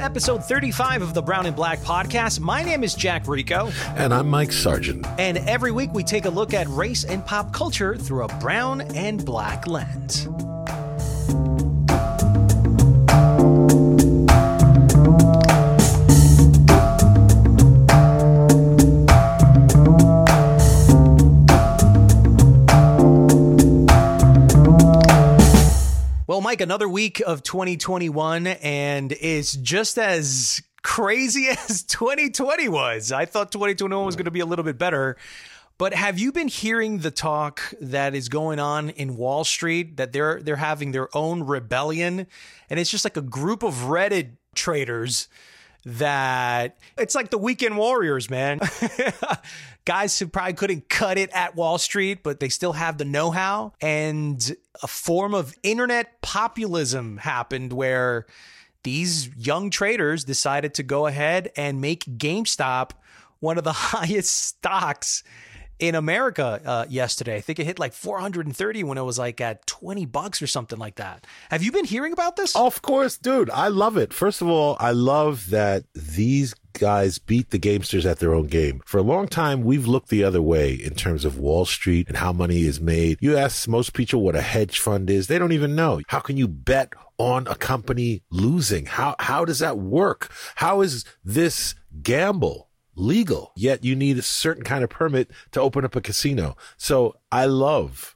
to episode 35 of the Brown and Black podcast. My name is Jack Rico. And I'm Mike Sargent. And every week we take a look at race and pop culture through a brown and black lens. Well, Mike, another week of 2021, and it's just as crazy as 2020 was. I thought 2021 was going to be a little bit better. But have you been hearing the talk that is going on in Wall Street, that they're having their own rebellion? And it's just like a group of Reddit traders that it's like the weekend warriors, man. Guys who probably couldn't cut it at Wall Street, but they still have the know-how. And a form of internet populism happened where these young traders decided to go ahead and make GameStop one of the highest stocks in America yesterday. I think it hit like 430 when it was like at $20 or something like that. Have you been hearing about this? Of course, dude. I love it. First of all, I love that these guys beat the gamesters at their own game. For a long time, we've looked the other way in terms of Wall Street and how money is made. You ask most people what a hedge fund is, they don't even know. How can you bet on a company losing? How does that work? How is this gamble legal? Yet you need a certain kind of permit to open up a casino. So I love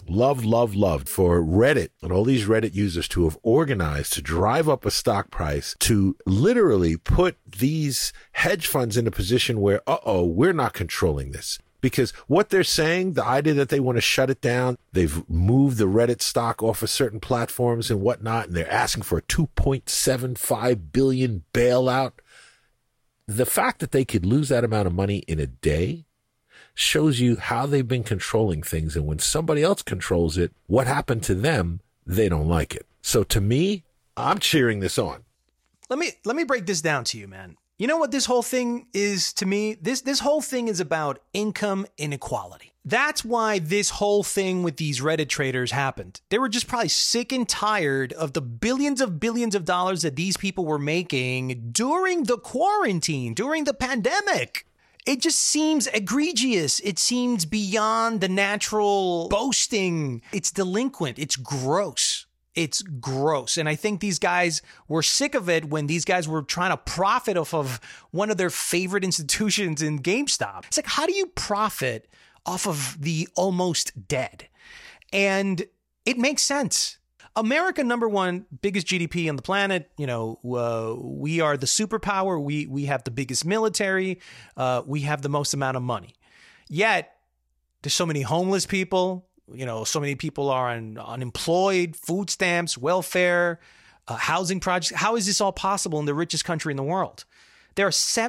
for Reddit and all these Reddit users to have organized to drive up a stock price, to literally put these hedge funds in a position where, we're not controlling this. Because what they're saying, the idea that they want to shut it down, they've moved the Reddit stock off of certain platforms and whatnot, and they're asking for a $2.75 billion bailout. The fact that they could lose that amount of money in a day shows you how they've been controlling things. And when somebody else controls it, what happened to them, they don't like it. So to me, I'm cheering this on. Let me break this down to you, man. You know what this whole thing is to me? This whole thing is about income inequality. That's why this whole thing with these Reddit traders happened. They were just probably sick and tired of the billions of dollars that these people were making during the quarantine, during the pandemic. It just seems egregious. It seems beyond the natural boasting. It's delinquent. It's gross. It's gross. And I think these guys were sick of it when these guys were trying to profit off of one of their favorite institutions in GameStop. It's like, how do you profit off of the almost dead? And it makes sense. America, number one, biggest GDP on the planet. You know, we are the superpower. We have the biggest military. We have the most amount of money. Yet, there's so many homeless people. You know, so many people are unemployed, food stamps, welfare, housing projects. How is this all possible in the richest country in the world? There are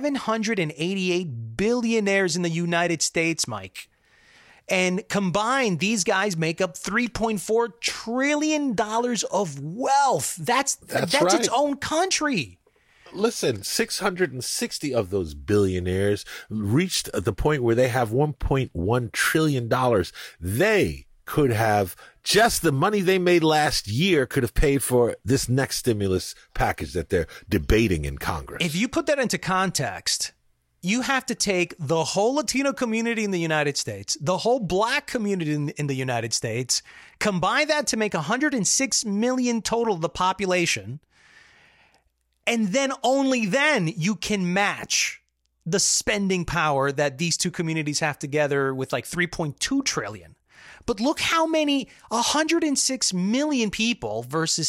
788 billionaires in the United States, Mike. And combined, these guys make up $3.4 trillion of wealth. That's right. Its own country. Listen, 660 of those billionaires reached the point where they have $1.1 trillion. They could have, just the money they made last year could have paid for this next stimulus package that they're debating in Congress. If you put that into context, you have to take the whole Latino community in the United States, the whole black community in the United States, combine that to make 106 million total of the population. And then only then you can match the spending power that these two communities have together with like 3.2 trillion. But look how many, 106 million people versus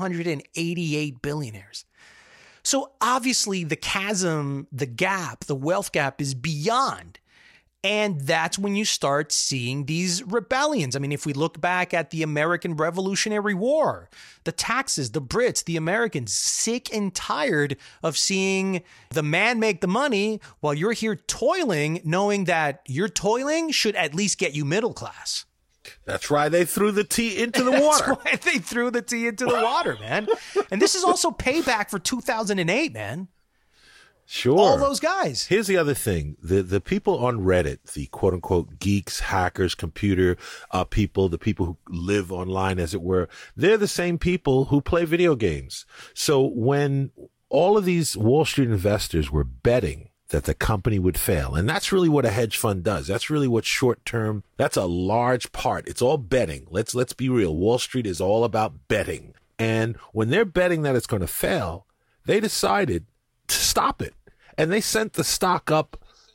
788 billionaires. So obviously the chasm, the gap, the wealth gap is beyond. And that's when you start seeing these rebellions. I mean, if we look back at the American Revolutionary War, the taxes, the Brits, the Americans, sick and tired of seeing the man make the money while you're here toiling, knowing that your toiling should at least get you middle class. That's why they threw the tea into the water. That's why they threw the tea into the water, man. And this is also payback for 2008, man. Sure. All those guys. Here's the other thing. The people on Reddit, the quote unquote geeks, hackers, computer people, the people who live online, as it were, they're the same people who play video games. So when all of these Wall Street investors were betting that the company would fail. And that's really what a hedge fund does. That's really what short term, that's a large part. It's all betting. Let's be real. Wall Street is all about betting. And when they're betting that it's going to fail, they decided to stop it. And they sent the stock up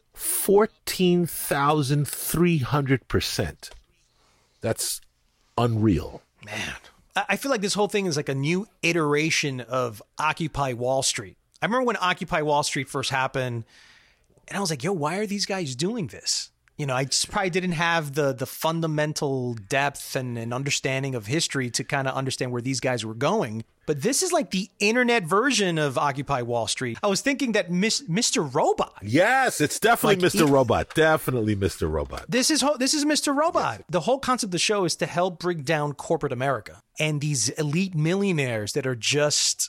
14,300%. That's unreal. Man, I feel like this whole thing is like a new iteration of Occupy Wall Street. I remember when Occupy Wall Street first happened, and I was like, yo, why are these guys doing this? You know, I just probably didn't have the fundamental depth and understanding of history to kind of understand where these guys were going. But this is like the internet version of Occupy Wall Street. I was thinking that Mr. Robot. Yes, it's definitely like Mr. Robot. Definitely Mr. Robot. This is Mr. Robot. Yes. The whole concept of the show is to help bring down corporate America and these elite millionaires that are just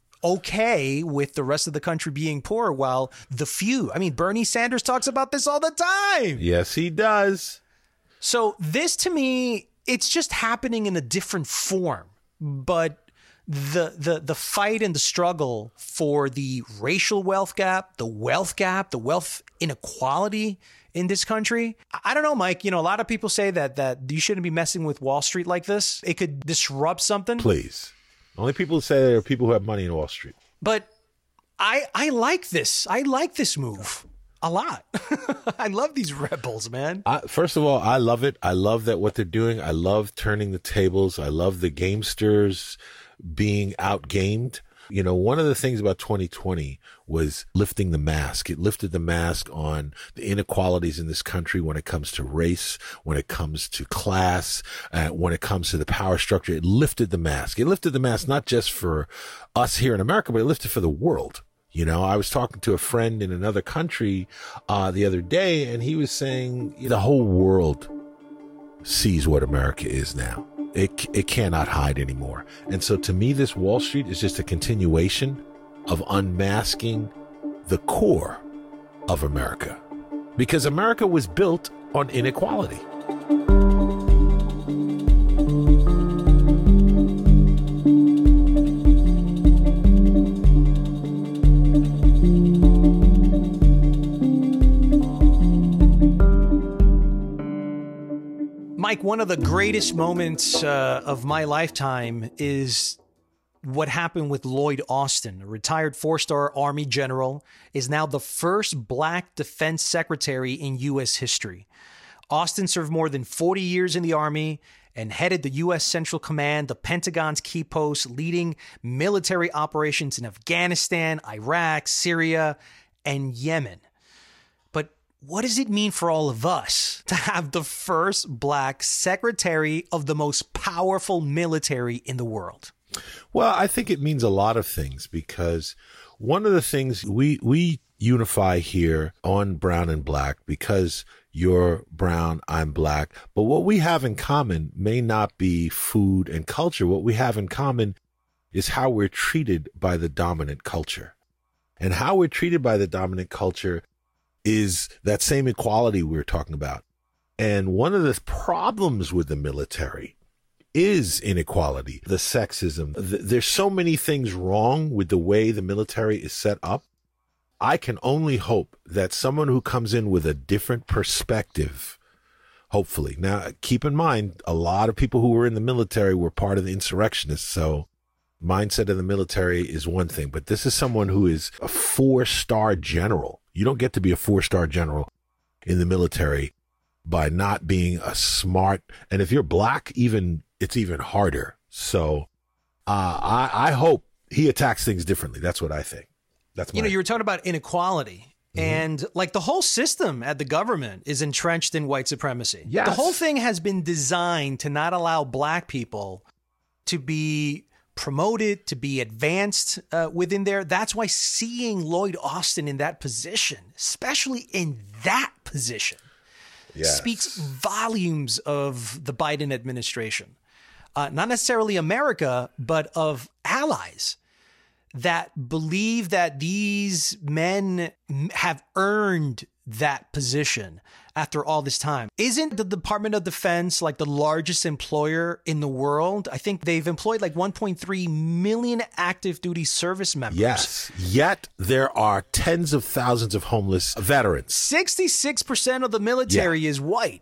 okay with the rest of the country being poor, while the few, I mean, Bernie Sanders talks about this all the time. Yes, he does. So this, to me, it's just happening in a different form, but the fight and the struggle for the racial wealth gap, the wealth inequality in this country. I don't know, Mike, you know, a lot of people say that you shouldn't be messing with Wall Street like this. It could disrupt something. Please. Only people who say there are people who have money in Wall Street. But I like this. I like this move a lot. I love these rebels, man. First of all, I love it. I love that what they're doing. I love turning the tables. I love the gamesters being outgamed. You know, one of the things about 2020 was lifting the mask. It lifted the mask on the inequalities in this country when it comes to race, when it comes to class, when it comes to the power structure. It lifted the mask. It lifted the mask not just for us here in America, but it lifted for the world. You know, I was talking to a friend in another country the other day, and he was saying the whole world sees what America is now. It cannot hide anymore. And so to me, this Wall Street is just a continuation of unmasking the core of America, because America was built on inequality. Mike, one of the greatest moments of my lifetime is what happened with Lloyd Austin, a retired four-star Army general, is now the first Black defense secretary in U.S. history. Austin served more than 40 years in the Army and headed the U.S. Central Command, the Pentagon's key post, leading military operations in Afghanistan, Iraq, Syria, and Yemen. What does it mean for all of us to have the first Black secretary of the most powerful military in the world? Well, I think it means a lot of things, because one of the things we unify here on Brown and Black, because you're brown, I'm Black. But what we have in common may not be food and culture. What we have in common is how we're treated by the dominant culture. And how we're treated by the dominant culture is that same equality we were talking about. And one of the problems with the military is inequality, the sexism. There's so many things wrong with the way the military is set up. I can only hope that someone who comes in with a different perspective, hopefully. Now, keep in mind, a lot of people who were in the military were part of the insurrectionists. So mindset of the military is one thing, but this is someone who is a 4-star general. You don't get to be a 4-star general in the military by not being a smart, and if you're Black, it's even harder. So I hope he attacks things differently. That's what I think. You were talking about inequality, and like the whole system at the government is entrenched in white supremacy. Yes. The whole thing has been designed to not allow Black people to be promoted, to be advanced within there. That's why seeing Lloyd Austin in that position, especially in that position, speaks volumes of the Biden administration. Not necessarily America, but of allies. that believe that these men have earned that position after all this time. Isn't the Department of Defense like the largest employer in the world? I think they've employed like 1.3 million active duty service members. Yes. Yet there are tens of thousands of homeless veterans. 66% of the military is white.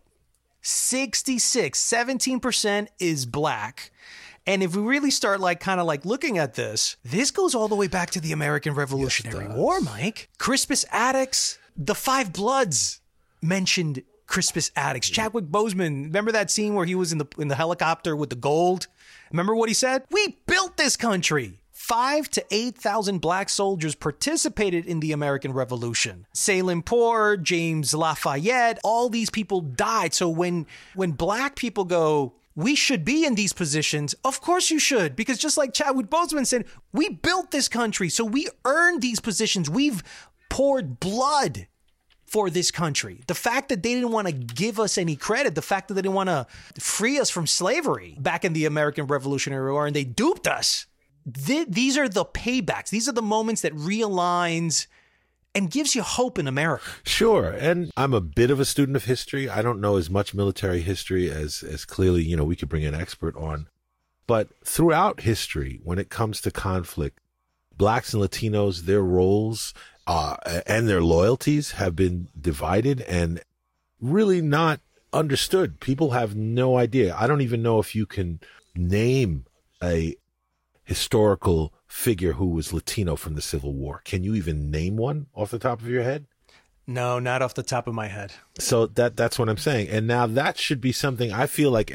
17% is black. And if we really start kind of looking at this goes all the way back to the American Revolutionary War, Mike. Crispus Attucks, the Five Bloods mentioned Crispus Attucks. Chadwick Boseman, remember that scene where he was in the helicopter with the gold? Remember what he said? We built this country. 5,000 to 8,000 black soldiers participated in the American Revolution. Salem Poor, James Lafayette, all these people died. So when black people go, we should be in these positions. Of course you should, because just like Chadwick Boseman said, we built this country, so we earned these positions. We've poured blood for this country. The fact that they didn't want to give us any credit, the fact that they didn't want to free us from slavery back in the American Revolutionary War, and they duped us. These are the paybacks. These are the moments that realigns and gives you hope in America. Sure. And I'm a bit of a student of history. I don't know as much military history as clearly, we could bring an expert on. But throughout history, when it comes to conflict, blacks and Latinos, their roles and their loyalties have been divided and really not understood. People have no idea. I don't even know if you can name a historical figure who was Latino from the Civil War. Can you even name one off the top of your head? No, not off the top of my head. So that's what I'm saying. And now that should be something I feel like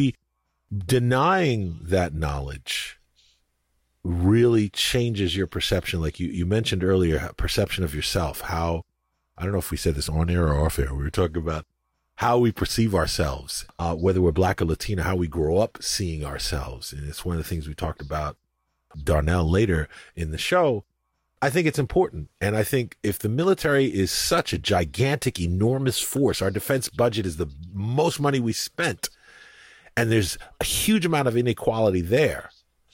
denying that knowledge really changes your perception. Like you mentioned earlier, perception of yourself, how, I don't know if we said this on air or off air. We were talking about how we perceive ourselves, whether we're black or Latino, how we grow up seeing ourselves. And it's one of the things we talked about Darnell later in the show. I think it's important. And I think if the military is such a gigantic, enormous force, our defense budget is the most money we spent, and there's a huge amount of inequality there,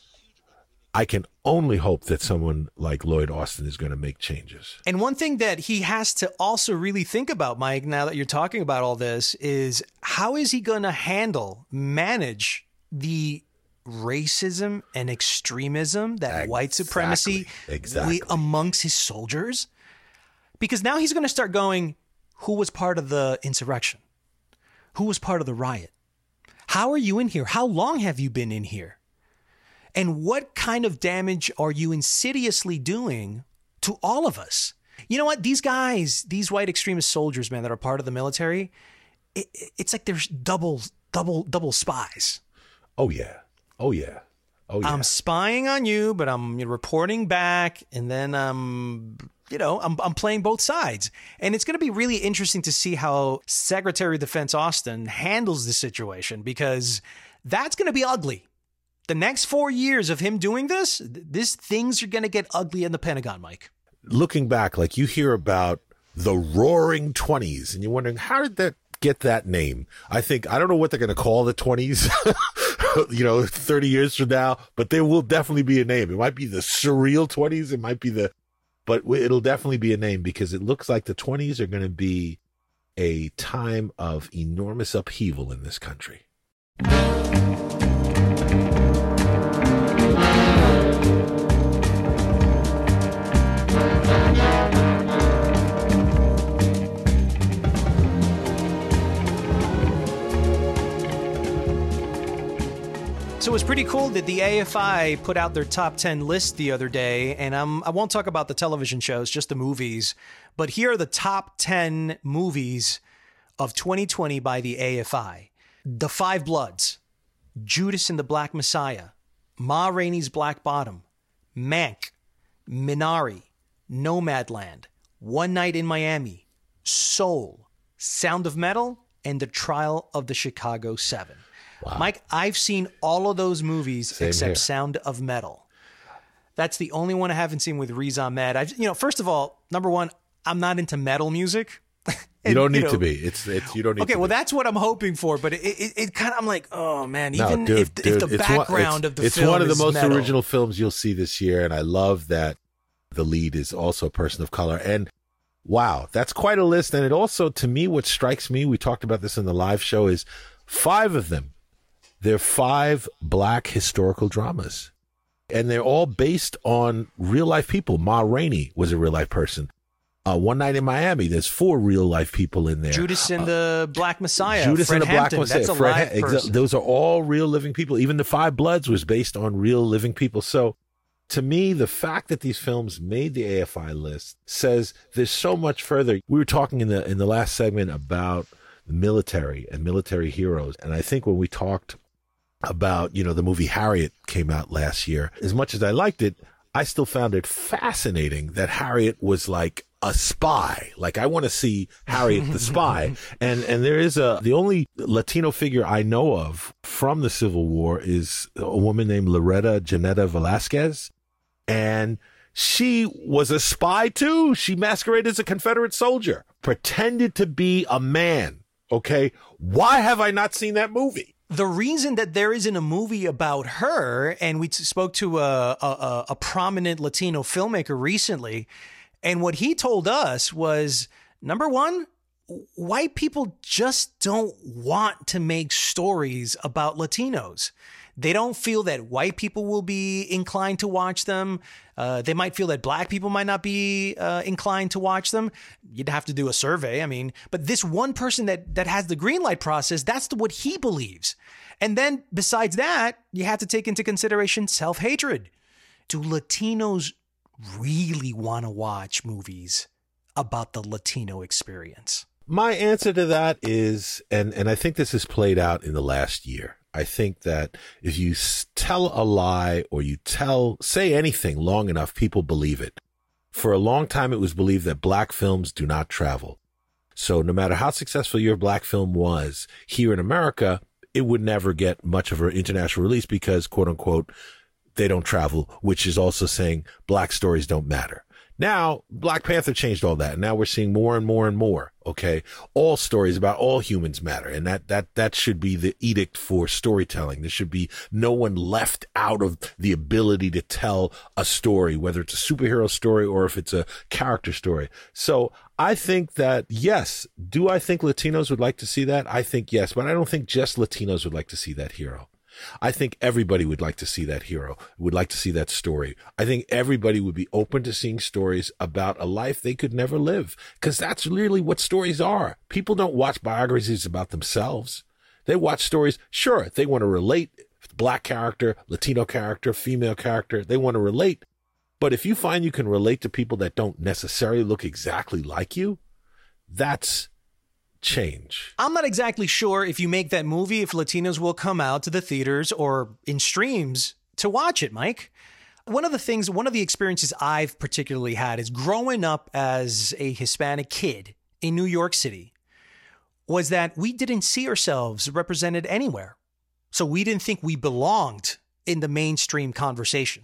I can only hope that someone like Lloyd Austin is going to make changes. And one thing that he has to also really think about, Mike, now that you're talking about all this, is how is he going to manage the racism and extremism that white supremacy amongst his soldiers? Because now he's going to start going, who was part of the insurrection? Who was part of the riot? How are you in here? How long have you been in here? And what kind of damage are you insidiously doing to all of us? You know what? These guys, these white extremist soldiers, man, that are part of the military, it's like there's double spies. Oh, yeah. Oh, yeah. Oh, yeah. I'm spying on you, but I'm reporting back, and then I'm playing both sides. And it's going to be really interesting to see how Secretary of Defense Austin handles this situation, because that's going to be ugly. The next 4 years of him doing this things are going to get ugly in the Pentagon, Mike. Looking back, like you hear about the Roaring 20s, and you're wondering, how did that get that name? I don't know what they're going to call the 20s, 30 years from now, but there will definitely be a name. It might be the Surreal 20s. It might be but it'll definitely be a name, because it looks like the 20s are going to be a time of enormous upheaval in this country. So it's pretty cool that the AFI put out their top 10 list the other day, and I won't talk about the television shows, just the movies, but here are the top 10 movies of 2020 by the AFI. The Five Bloods, Judas and the Black Messiah, Ma Rainey's Black Bottom, Mank, Minari, Nomadland, One Night in Miami, Soul, Sound of Metal, and The Trial of the Chicago 7. Wow. Mike, I've seen all of those movies except Sound of Metal. That's the only one I haven't seen with Riz Ahmed. First of all, number one, I'm not into metal music. You don't need to be. It's you don't need okay, to well, be. that's what I'm hoping for. But it kind of, I'm like, oh, man, No, even dude, if the background of the it's film one of the is most metal. original films you'll see this year. And I love that the lead is also a person of color. And wow, that's quite a list. And it also, to me, what strikes me, we talked about this in the live show, is 5 of them. They're 5 black historical dramas. And they're all based on real life people. Ma Rainey was a real life person. One Night in Miami, there's 4 real life people in there. Judas and the Black Messiah. Judas Fred and the Hampton, Black Messiah. that's a live person. Those are all real living people. Even the 5 Bloods was based on real living people. So to me, the fact that these films made the AFI list says there's so much further. We were talking in the last segment about the military and military heroes. And I think when we talked about, the movie Harriet came out last year, as much as I liked it, I still found it fascinating that Harriet was like a spy. Like, I want to see Harriet the spy. And there is the only Latino figure I know of from the Civil War is a woman named Loretta Janetta Velasquez. And she was a spy too. She masqueraded as a Confederate soldier, pretended to be a man. Okay. Why have I not seen that movie? The reason that there isn't a movie about her, and we spoke to a prominent Latino filmmaker recently, and what he told us was, number one, white people just don't want to make stories about Latinos. They don't feel that white people will be inclined to watch them. They might feel that black people might not be inclined to watch them. You'd have to do a survey. I mean, but this one person that has the green light process, that's what he believes. And then besides that, you have to take into consideration self-hatred. Do Latinos really want to watch movies about the Latino experience? My answer to that is, and I think this has played out in the last year. I think that if you tell a lie or you say anything long enough, people believe it. For a long time, it was believed that black films do not travel. So no matter how successful your black film was here in America, it would never get much of an international release because, quote unquote, they don't travel, which is also saying black stories don't matter. Now, Black Panther changed all that. And now we're seeing more and more and more. Okay. All stories about all humans matter. And that should be the edict for storytelling. There should be no one left out of the ability to tell a story, whether it's a superhero story or if it's a character story. So I think that, yes. Do I think Latinos would like to see that? I think yes, but I don't think just Latinos would like to see that hero. I think everybody would like to see that hero, would like to see that story. I think everybody would be open to seeing stories about a life they could never live, because that's really what stories are. People don't watch biographies about themselves. They watch stories. Sure, they want to relate. Black character, Latino character, female character, they want to relate. But if you find you can relate to people that don't necessarily look exactly like you, that's change. I'm not exactly sure if you make that movie, if Latinos will come out to the theaters or in streams to watch it, Mike. One of the experiences I've particularly had is growing up as a Hispanic kid in New York City was that we didn't see ourselves represented anywhere. So we didn't think we belonged in the mainstream conversation.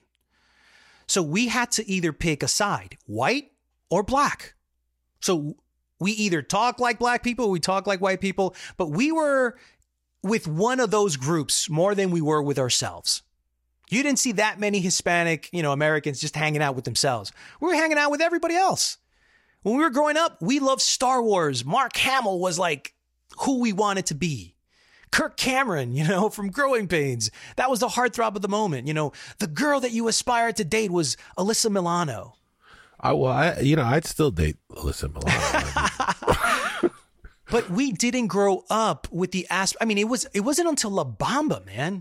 So we had to either pick a side, white or black. So we either talk like black people, or we talk like white people, but we were with one of those groups more than we were with ourselves. You didn't see that many Hispanic, Americans just hanging out with themselves. We were hanging out with everybody else. When we were growing up, we loved Star Wars. Mark Hamill was like who we wanted to be. Kirk Cameron, from Growing Pains. That was the heartthrob of the moment. The girl that you aspired to date was Alyssa Milano. I'd still date Alyssa Milano. But we didn't grow up with the it wasn't until La Bamba, man.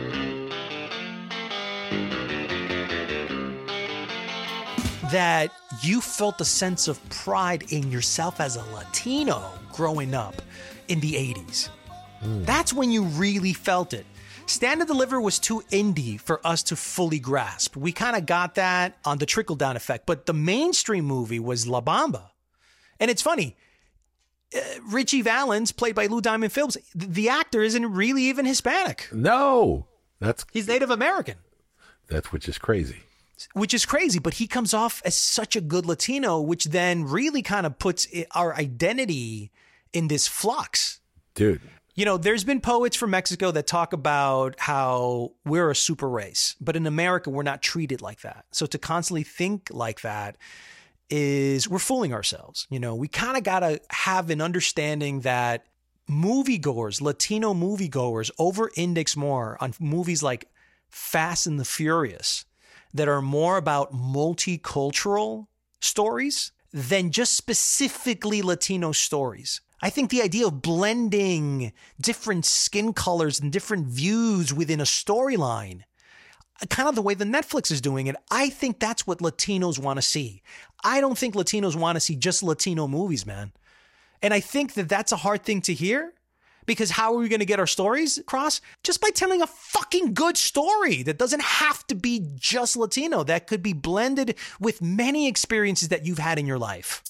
That you felt a sense of pride in yourself as a Latino growing up in the 80s. That's when you really felt it. Stand and Deliver was too indie for us to fully grasp. We kind of got that on the trickle-down effect, but the mainstream movie was La Bamba. And it's funny, Richie Valens, played by Lou Diamond Phillips, the actor isn't really even Hispanic. No, he's Native American. That's which is crazy. which is crazy, but he comes off as such a good Latino, which then really kind of puts our identity in this flux. Dude. You know, there's been poets from Mexico that talk about how we're a super race, but in America, we're not treated like that. So to constantly think like that we're fooling ourselves. You know, we kind of got to have an understanding that moviegoers, Latino moviegoers, over-index more on movies like Fast and the Furious that are more about multicultural stories than just specifically Latino stories. I think the idea of blending different skin colors and different views within a storyline, kind of the way that Netflix is doing it, I think that's what Latinos want to see. I don't think Latinos want to see just Latino movies, man. And I think that that's a hard thing to hear, because how are we going to get our stories across? Just by telling a fucking good story that doesn't have to be just Latino, that could be blended with many experiences that you've had in your life.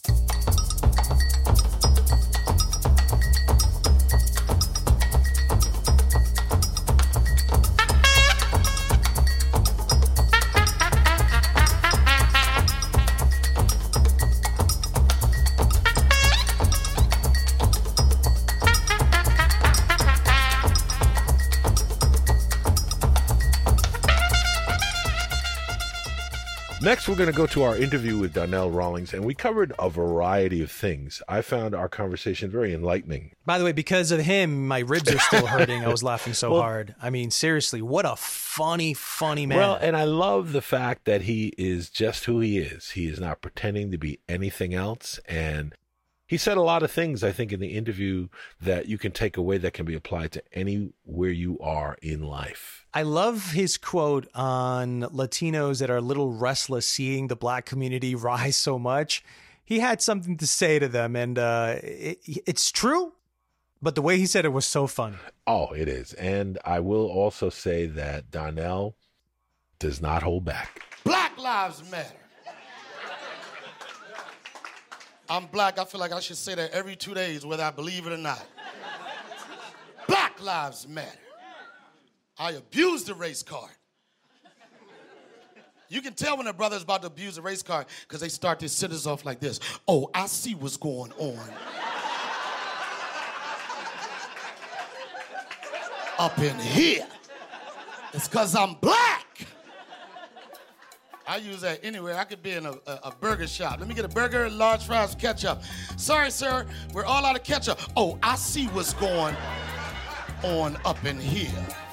Next, we're going to go to our interview with Donnell Rawlings, and we covered a variety of things. I found our conversation very enlightening. By the way, because of him, my ribs are still hurting. I was laughing so hard. I mean, seriously, what a funny man. Well, and I love the fact that he is just who he is. He is not pretending to be anything else, and he said a lot of things, I think, in the interview that you can take away that can be applied to anywhere you are in life. I love his quote on Latinos that are a little restless seeing the Black community rise so much. He had something to say to them, and it's true, but the way he said it was so funny. Oh, it is. And I will also say that Donnell does not hold back. Black Lives Matter. I'm Black. I feel like I should say that every 2 days, whether I believe it or not. Black Lives Matter. I abused the race card. You can tell when a brother's about to abuse a race card because they start their sentences off like this. Oh, I see what's going on. Up in here. It's because I'm Black. I use that anywhere. I could be in a burger shop. Let me get a burger, large fries, ketchup. Sorry, sir, we're all out of ketchup. Oh, I see what's going on up in here.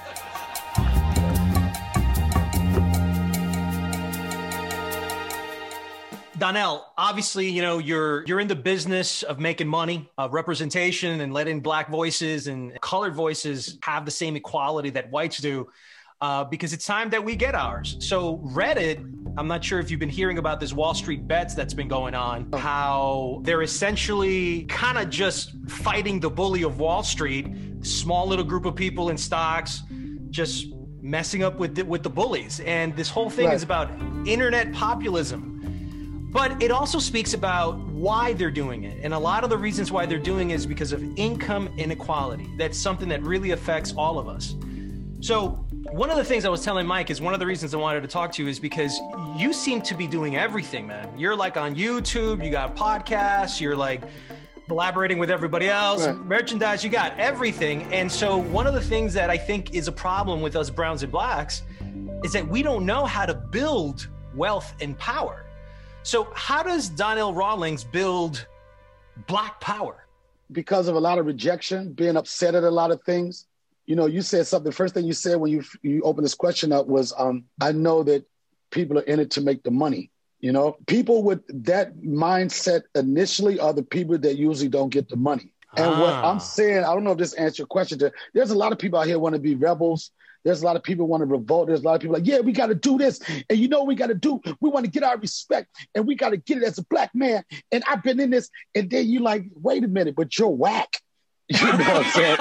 Donnell, obviously, you know, you're in the business of making money, representation, and letting Black voices and colored voices have the same equality that whites do. Because it's time that we get ours. So Reddit, I'm not sure if you've been hearing about this Wall Street Bets that's been going on, how they're essentially kind of just fighting the bully of Wall Street, small little group of people in stocks, just messing up with the bullies. And this whole thing is about internet populism. But it also speaks about why they're doing it. And a lot of the reasons why they're doing it is because of income inequality. That's something that really affects all of us. So one of the things I was telling Mike is one of the reasons I wanted to talk to you is because you seem to be doing everything, man. You're like on YouTube, you got podcasts, you're like collaborating with everybody else, merchandise, you got everything. And so one of the things that I think is a problem with us browns and blacks is that we don't know how to build wealth and power. So how does Donnell Rawlings build Black power? Because of a lot of rejection, being upset at a lot of things. You know, you said something, the first thing you said when you opened this question up was, I know that people are in it to make the money. You know, people with that mindset initially are the people that usually don't get the money. And what I'm saying, I don't know if this answers your question. There's a lot of people out here want to be rebels. There's a lot of people want to revolt. There's a lot of people like, yeah, we got to do this. And you know what we got to do? We want to get our respect and we got to get it as a Black man. And I've been in this. And then you like, wait a minute, but you're whack. You know what I'm saying?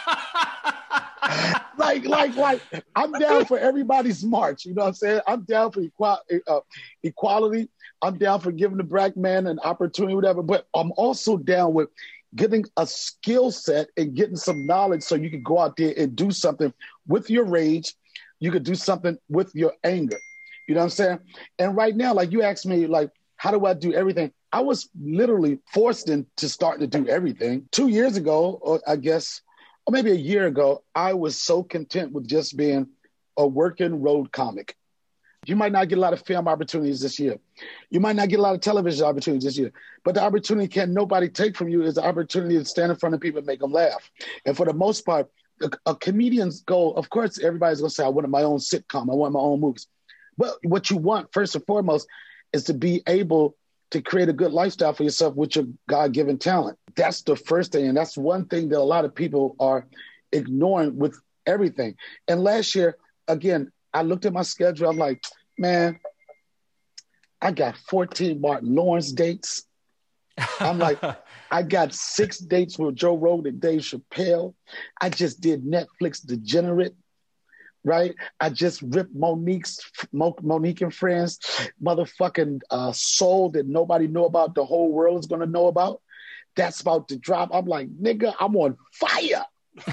like, I'm down for everybody's march. You know what I'm saying? I'm down for equality. I'm down for giving the Black man an opportunity, whatever. But I'm also down with getting a skill set and getting some knowledge so you can go out there and do something with your rage. You could do something with your anger. You know what I'm saying? And right now, like you asked me, like, how do I do everything? I was literally forced into starting to do everything. 2 years ago, or I guess, or maybe a year ago, I was so content with just being a working road comic. You might not get a lot of film opportunities this year. You might not get a lot of television opportunities this year. But the opportunity can nobody take from you is the opportunity to stand in front of people and make them laugh. And for the most part, a comedian's goal, of course, everybody's going to say, I want my own sitcom. I want my own movies. But what you want, first and foremost, is to be able to create a good lifestyle for yourself with your God-given talent. That's the first thing. And that's one thing that a lot of people are ignoring with everything. And last year, again, I looked at my schedule. I'm like, man, I got 14 Martin Lawrence dates. I'm like, I got 6 dates with Joe Rogan and Dave Chappelle. I just did Netflix Degenerate, right? I just ripped Monique and Friends, motherfucking Soul that nobody know about, the whole world is going to know about. That's about to drop. I'm like, nigga, I'm on fire.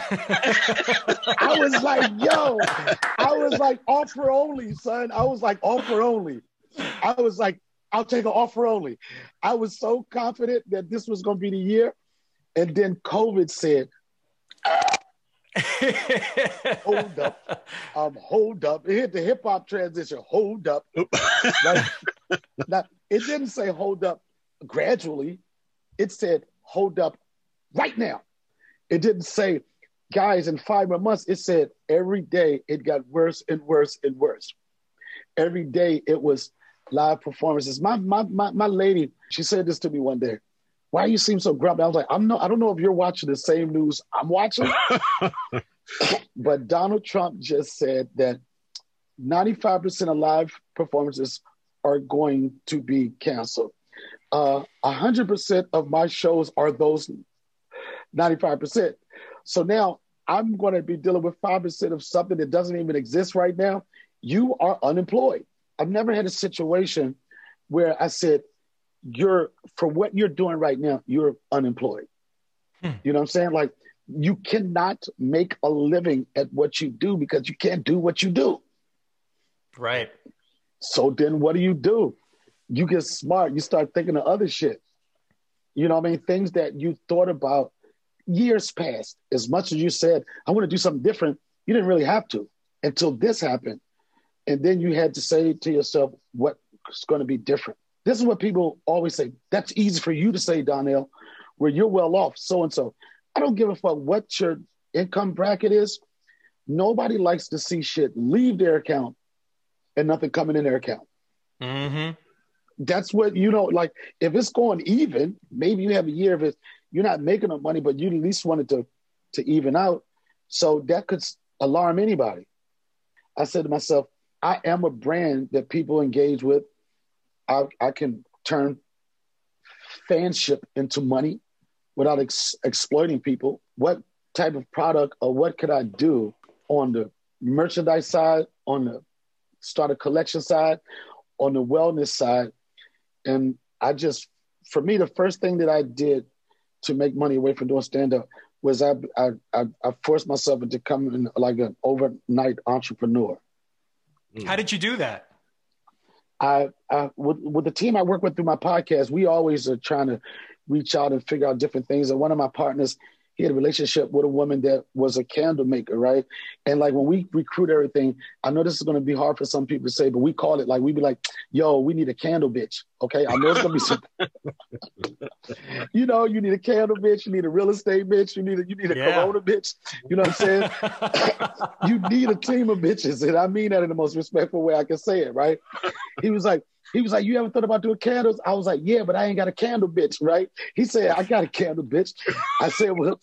I was like, yo, I was like offer only, son. I was like offer only. I was like, I'll take an offer only. I was so confident that this was going to be the year. And then COVID said, hold up. Hold up. It hit the hip hop transition. Hold up. Right? Now, it didn't say hold up gradually. It said hold up right now. It didn't say, guys, in 5 more months. It said every day it got worse and worse and worse. Every day it was live performances. My lady, she said this to me one day. Why you seem so grumpy? I was like, I don't know if you're watching the same news I'm watching. But Donald Trump just said that 95% of live performances are going to be canceled. 100% of my shows are those 95%. So now I'm going to be dealing with 5% of something that doesn't even exist right now. You are unemployed. I've never had a situation where I said, for what you're doing right now, you're unemployed. You know what I'm saying? Like, you cannot make a living at what you do because you can't do what you do. Right. So then what do? You get smart. You start thinking of other shit. You know what I mean? Things that you thought about years past. As much as you said, I want to do something different, you didn't really have to until this happened. And then you had to say to yourself, what's going to be different? This is what people always say. That's easy for you to say, Donnell, where you're well off, so-and-so. I don't give a fuck what your income bracket is. Nobody likes to see shit leave their account and nothing coming in their account. Mm-hmm. That's what, like, if it's going even, maybe you have a year of it, you're not making no money, but you at least wanted to even out. So that could alarm anybody. I said to myself, I am a brand that people engage with. I can turn fanship into money without exploiting people. What type of product or what could I do on the merchandise side, on the start a collection side, on the wellness side? And for me, the first thing that I did to make money away from doing stand-up was I forced myself into becoming like an overnight entrepreneur. How did you do that? With the team I work with through my podcast, we always are trying to reach out and figure out different things. And one of my partners, he had a relationship with a woman that was a candle maker, right? And like when we recruit everything, I know this is going to be hard for some people to say, but we call it like, we be like, yo, we need a candle bitch. Okay. I know it's going to be some, you need a candle bitch. You need a real estate bitch. You need a Corona bitch. You know what I'm saying? You need a team of bitches. And I mean that in the most respectful way I can say it, right? He was like, you ever thought about doing candles? I was like, yeah, but I ain't got a candle bitch, right? He said, I got a candle bitch. I said, well,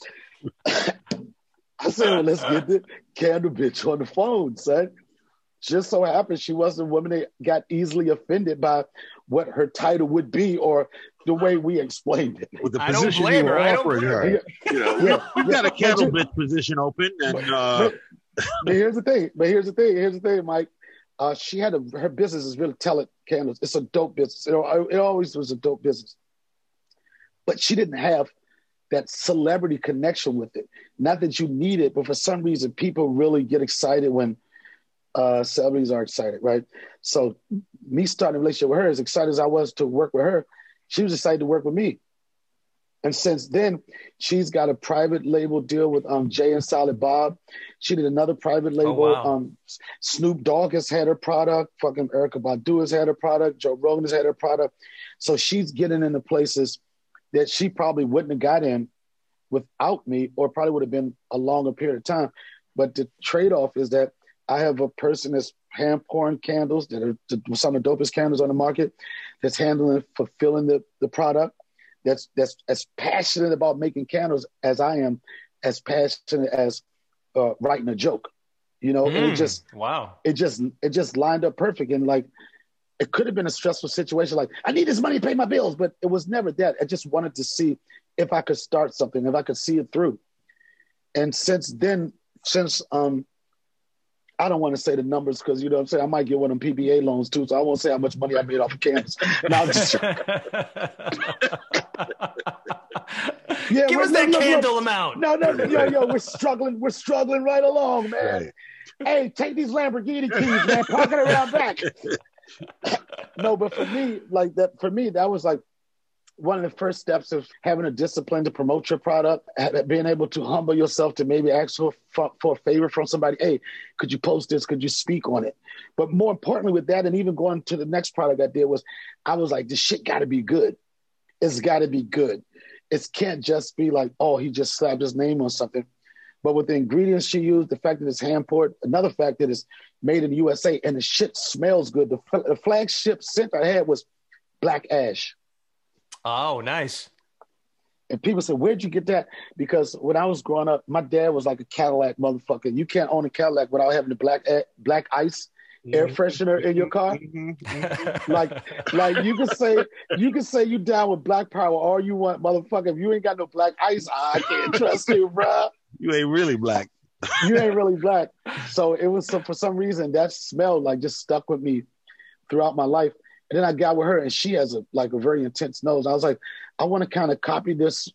let's get the candle bitch on the phone, son. Just so happened she wasn't a woman that got easily offended by what her title would be or the way we explained it. With the position you were offering her. We've got a candle bitch position open. And but here's the thing, Mike. She had her business is really Tell Candles. It's a dope business. It always was a dope business. But she didn't have that celebrity connection with it. Not that you need it, but for some reason, people really get excited when celebrities are excited, right? So me starting a relationship with her, as excited as I was to work with her, she was excited to work with me. And since then, she's got a private label deal with Jay and Silent Bob. She did another private label. Oh, wow. Snoop Dogg has had her product. Fucking Erykah Badu has had her product. Joe Rogan has had her product. So she's getting into places that she probably wouldn't have got in without me, or probably would have been a longer period of time. But the trade-off is that I have a person that's hand-pouring candles that are some of the dopest candles on the market, that's fulfilling the product, that's as passionate about making candles as I am, as passionate as writing a joke, and it just lined up perfect. And like, it could have been a stressful situation. Like, I need this money to pay my bills, but it was never that. I just wanted to see if I could start something, if I could see it through. And since then, I don't want to say the numbers because, you know what I'm saying, I might get one of them PBA loans too, so I won't say how much money I made off of candles. No, I'm just yeah, give us that candle amount. No, yo, we're struggling right along, man. Right. Hey, take these Lamborghini keys, man, park it around back. No, but for me, that was like one of the first steps of having a discipline to promote your product, being able to humble yourself to maybe ask for a favor from somebody. Hey, could you post this? Could you speak on it? But more importantly with that, and even going to the next product I did, I was like, this shit got to be good. It's got to be good. It can't just be like, oh, he just slapped his name on something. But with the ingredients she used, the fact that it's hand-poured, another fact that it's made in the USA, and the shit smells good. The flagship scent I had was Black Ash. Oh, nice. And people said, where'd you get that? Because when I was growing up, my dad was like a Cadillac motherfucker. You can't own a Cadillac without having the black ice air freshener in your car. like you can say you down with black power all you want, motherfucker. If you ain't got no black ice, I can't trust you, bro. You ain't really black. You ain't really black. So it was, for some reason, that smell like just stuck with me throughout my life. And then I got with her, and she has a very intense nose. I was like, I want to kind of copy this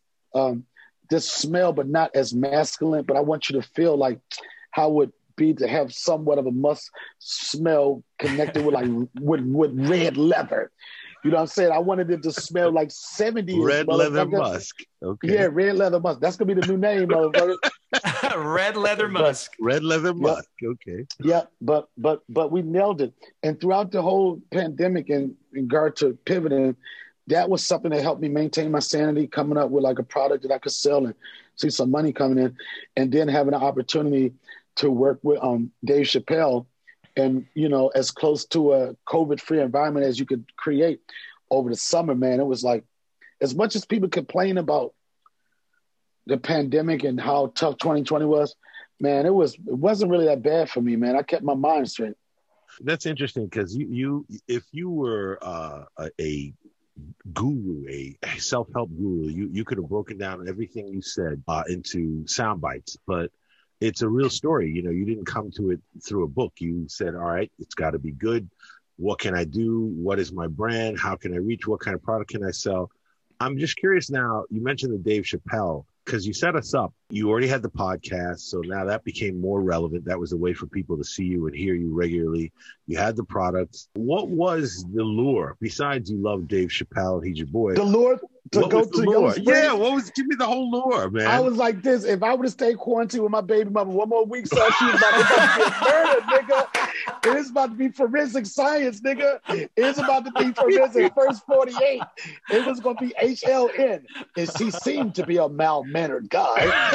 smell, but not as masculine. But I want you to feel like how it would be to have somewhat of a musk smell connected with red leather. You know what I'm saying? I wanted it to smell like 70s. Red leather musk. Okay. Yeah, red leather musk. That's gonna be the new name, motherfucker. Red leather musk. Red leather musk. Okay. Yeah, but we nailed it. And throughout the whole pandemic, in regard to pivoting, that was something that helped me maintain my sanity, coming up with like a product that I could sell and see some money coming in, and then having an opportunity to work with Dave Chappelle. And, as close to a COVID-free environment as you could create over the summer, man, it was like, as much as people complain about the pandemic and how tough 2020 was, man, it wasn't really that bad for me, man. I kept my mind straight. That's interesting because if you were a guru, a self-help guru, you could have broken down everything you said into sound bites, but it's a real story. You didn't come to it through a book. You said, all right, it's got to be good. What can I do? What is my brand? How can I reach? What kind of product can I sell? I'm just curious now. You mentioned the Dave Chappelle because you set us up. You already had the podcast. So now that became more relevant. That was a way for people to see you and hear you regularly. You had the products. What was the lure? Besides you love Dave Chappelle, he's your boy. The lure to go to Yellow Springs? Yeah, give me the whole lure, man. I was like this. If I would have stayed quarantined with my baby mama one more week, so she was about to get murdered, nigga. It is about to be forensic science, nigga. It's about to be forensic. First 48. It was going to be HLN. And she seemed to be a mal-mannered guy.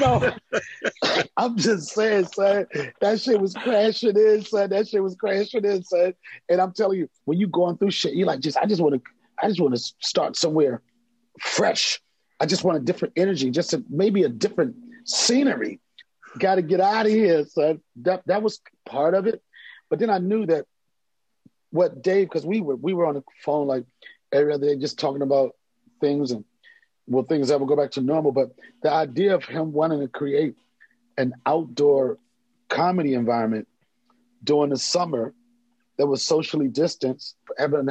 I'm just saying, son, that shit was crashing in, son. And I'm telling you, when you going through shit, you're like, I just want to start somewhere fresh. I just want a different energy, maybe a different scenery. Got to get out of here, son. That was part of it. But then I knew that what Dave, because we were on the phone like every other day, just talking about things and will things ever go back to normal? But the idea of him wanting to create an outdoor comedy environment during the summer that was socially distanced, having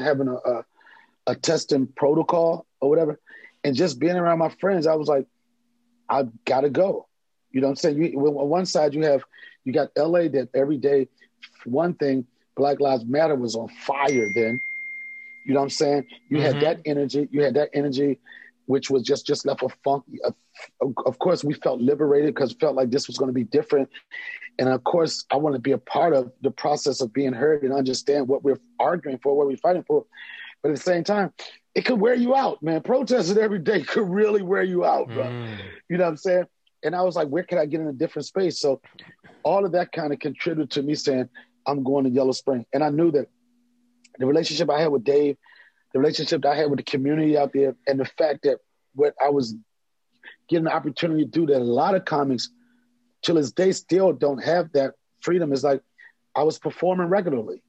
a testing protocol or whatever, and just being around my friends, I was like, I gotta go. You know what I'm saying? On one side you got LA that every day one thing, Black Lives Matter was on fire then. You know what I'm saying? You had that energy. You had that energy, which was just left a funk. Of course, we felt liberated because it felt like this was going to be different. And of course, I want to be a part of the process of being heard and understand what we're arguing for, what we're fighting for. But at the same time, it could wear you out, man. Protesting every day could really wear you out, bro. You know what I'm saying? And I was like, where can I get in a different space? So all of that kind of contributed to me saying, I'm going to Yellow Spring. And I knew that the relationship I had with Dave, the relationship that I had with the community out there, and the fact that what I was getting the opportunity to do that a lot of comics till this day still don't have that freedom is like I was performing regularly.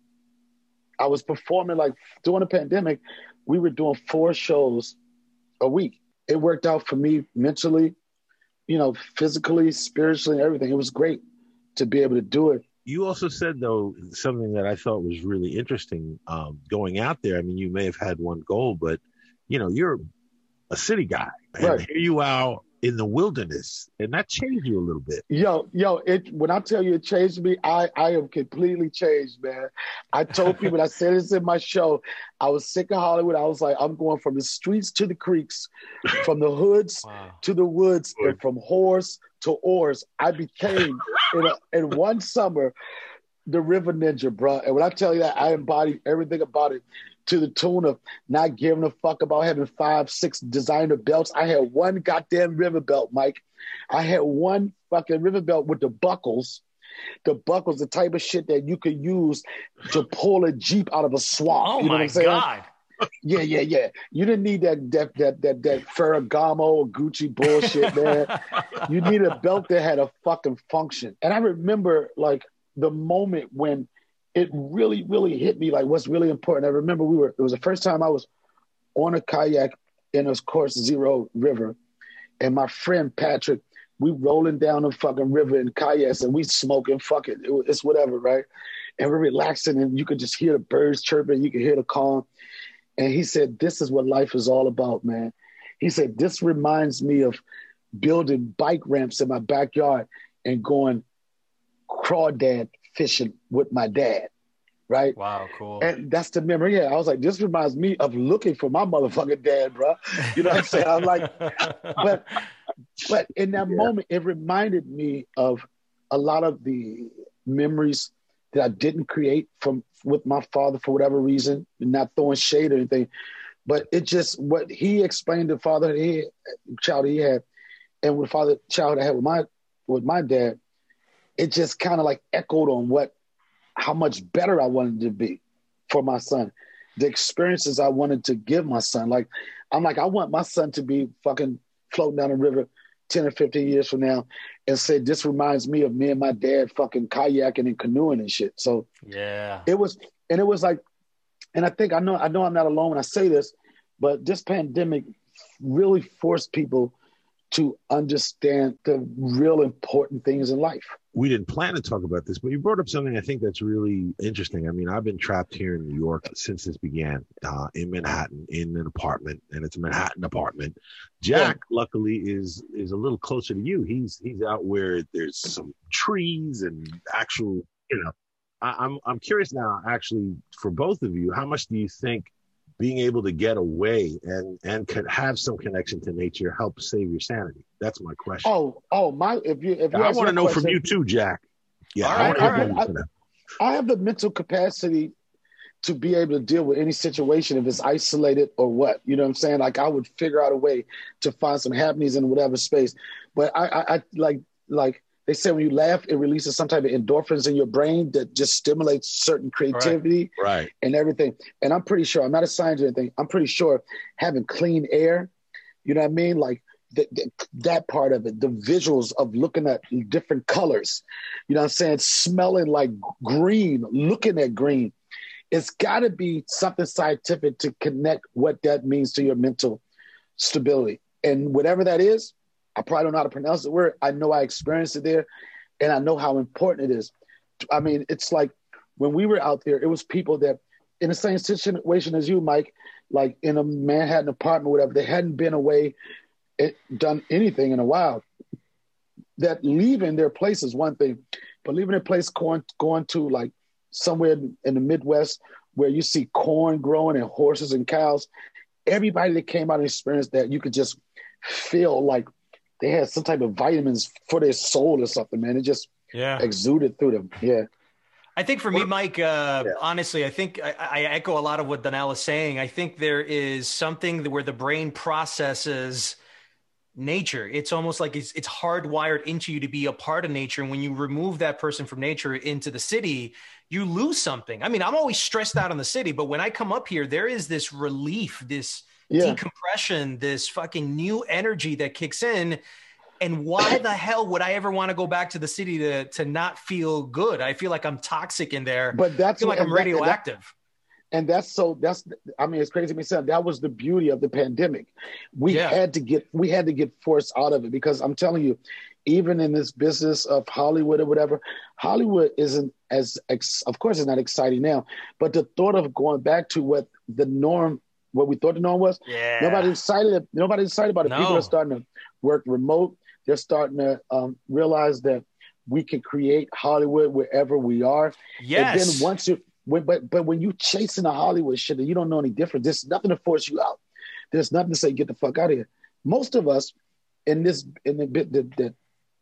I was performing like during the pandemic, we were doing 4 shows a week. It worked out for me mentally, you know, physically, spiritually, and everything. It was great to be able to do it. You also said, though, something that I thought was really interesting going out there. I mean, you may have had one goal, but, you know, you're a city guy. And right. Here you are in the wilderness, and that changed you a little bit. Yo, when I tell you it changed me, I am completely changed, man. I told people, I said this in my show, I was sick of Hollywood. I was like, I'm going from the streets to the creeks, from the hoods to the woods, and from horse to oars. I became, in one summer, the river ninja, bro. And when I tell you that, I embodied everything about it, to the tune of not giving a fuck about having 5, 6 designer belts. I had one goddamn river belt, Mike. I had one fucking river belt with the buckles. The buckles, the type of shit that you could use to pull a Jeep out of a swamp. Oh, you know my what I'm saying? God. Yeah. You didn't need that Ferragamo or Gucci bullshit, man. You need a belt that had a fucking function. And I remember, like, the moment when it really, really hit me, like, what's really important. I remember it was the first time I was on a kayak in, of course, Zero River. And my friend Patrick, we rolling down the fucking river in kayaks and we smoking, fuck it. It's whatever, right? And we're relaxing and you could just hear the birds chirping. You can hear the calm. And he said, this is what life is all about, man. He said, this reminds me of building bike ramps in my backyard and going crawdad fishing with my dad, right? Wow, cool. And that's the memory. Yeah, I was like, this reminds me of looking for my motherfucking dad, bro. You know what I'm saying? I'm like, but in that moment, it reminded me of a lot of the memories that I didn't create with my father for whatever reason, not throwing shade or anything, but it just, what he explained to father child he had, and with father child I had with my dad, it just kind of like echoed on how much better I wanted to be for my son, the experiences I wanted to give my son. Like, I'm like, I want my son to be fucking floating down the river 10 or 15 years from now and say, this reminds me of me and my dad fucking kayaking and canoeing and shit. So yeah, it was like, and I think I know I'm not alone when I say this, but this pandemic really forced people to understand the real important things in life. We didn't plan to talk about this, but you brought up something I think that's really interesting. I mean, I've been trapped here in New York since this began, in Manhattan, in an apartment, and it's a Manhattan apartment. Jack, luckily, is a little closer to you. He's out where there's some trees and actual, you know. I'm curious now, actually, for both of you, how much do you think being able to get away and could have some connection to nature help save your sanity? That's my question. If you I want to know from you too, Jack. Yeah, I have the mental capacity to be able to deal with any situation if it's isolated or what. You know what I'm saying? Like, I would figure out a way to find some happiness in whatever space. But I like they say when you laugh, it releases some type of endorphins in your brain that just stimulates certain creativity and everything. And I'm pretty sure, I'm not a scientist or anything, I'm pretty sure having clean air, you know what I mean? Like that part of it, the visuals of looking at different colors, you know what I'm saying? Smelling like green, looking at green. It's got to be something scientific to connect what that means to your mental stability. And whatever that is, I probably don't know how to pronounce the word. I know I experienced it there, and I know how important it is. I mean, it's like when we were out there, it was people that in the same situation as you, Mike, like in a Manhattan apartment, whatever, they hadn't been away, done anything in a while. That leaving their place is one thing, but leaving their place, going to like somewhere in the Midwest where you see corn growing and horses and cows. Everybody that came out and experienced that, you could just feel like they had some type of vitamins for their soul or something, man. It just exuded through them. Yeah. I think for me, Mike, honestly, I think I echo a lot of what Donnell is saying. I think there is something where the brain processes nature. It's almost like it's hardwired into you to be a part of nature. And when you remove that person from nature into the city, you lose something. I mean, I'm always stressed out in the city, but when I come up here, there is this relief, this decompression, this fucking new energy that kicks in. And why the hell would I ever want to go back to the city to not feel good? I feel like I'm toxic in there. But I feel like I'm radioactive. It's crazy me saying that was the beauty of the pandemic. We had to get forced out of it, because I'm telling you, even in this business of Hollywood or whatever, Hollywood isn't of course it's not exciting now, but the thought of going back to what we thought the norm was, nobody's excited about it. No. People are starting to work remote. They're starting to realize that we can create Hollywood wherever we are. Yes. And then but when you chasing the Hollywood shit and you don't know any different, there's nothing to force you out. There's nothing to say, get the fuck out of here. Most of us in the bit that